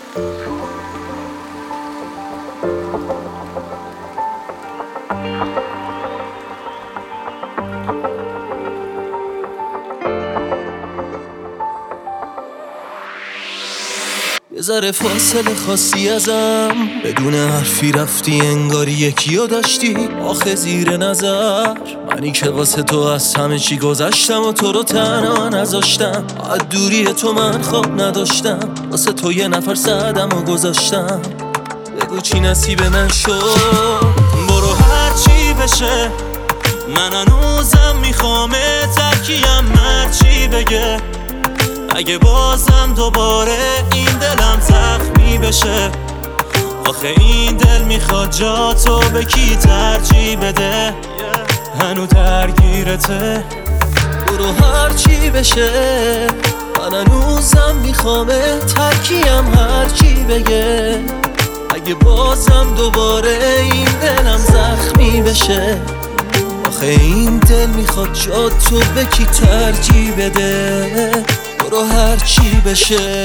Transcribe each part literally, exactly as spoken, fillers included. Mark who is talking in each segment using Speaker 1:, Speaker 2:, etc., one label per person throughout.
Speaker 1: یه ذره فاصله خاصی ازم، بدون حرفی رفتی انگاری یکیو داشتی آخه زیر نظر. منی که واسه تو از همه چی گذشتم و تو رو تنها نذاشتم. از دوری تو من خواب نداشتم، واسه تو یه نفر سعدم و گذاشتم. بگو چی نصیب من شد، برو هر چی بشه. من هنوزم میخوامه ترکیم هرچی بگه. اگه بازم دوباره این دلم زخمی بشه، آخه این دل میخواد جا تو به کی ترجیح بده. هنو درگیرته، برو هر چی بشه. من هنوزم میخوامه ترکیم هرچی بگه. اگه بازم دوباره این دلم زخمی بشه، آخه این دل میخواد جا تو به کی ترجیح بده. برو هر چی بشه.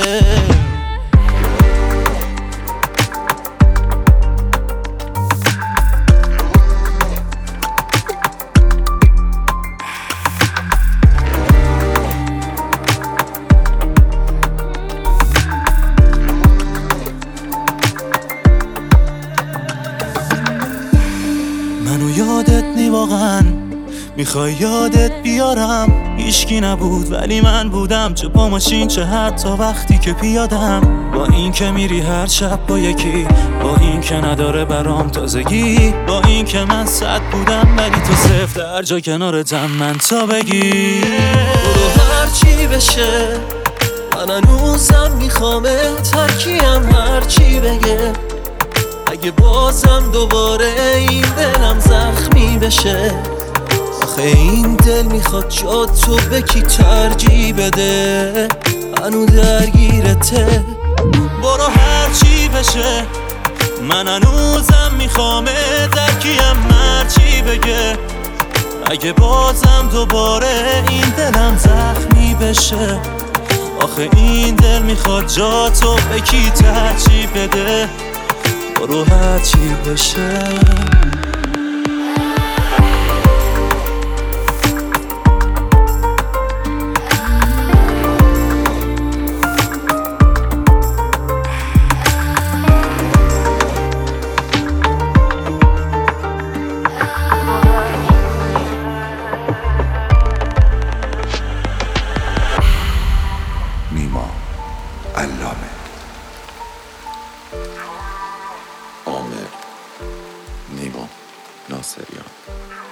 Speaker 1: منو یادت نی واقعا، میخوای یادت بیارم. هیچکی نبود ولی من بودم، چه با ماشین چه حتی وقتی که پیادم. با این که میری هر شب با یکی، با این که نداره برام تازگی، با این که من صد بودم ولی تو صفر در جا کنارتم من تا بگی. برو هر چی بشه، من هنوزم میخوامه ترکیم هر چی بگه. اگه بازم دوباره این دلم زخمی بشه، آخه این دل میخواد جا تو به کی ترجیح بده. هنو درگیرته، برو هر چی بشه. من هنوزم میخوامه ترکیم هرچی بگه. اگه بازم دوباره این دلم زخمی بشه، آخه این دل میخواد جا تو به کی ترجیح بده. برو هر چی بشه.
Speaker 2: نیما علامه، عامر نیما ناصریان.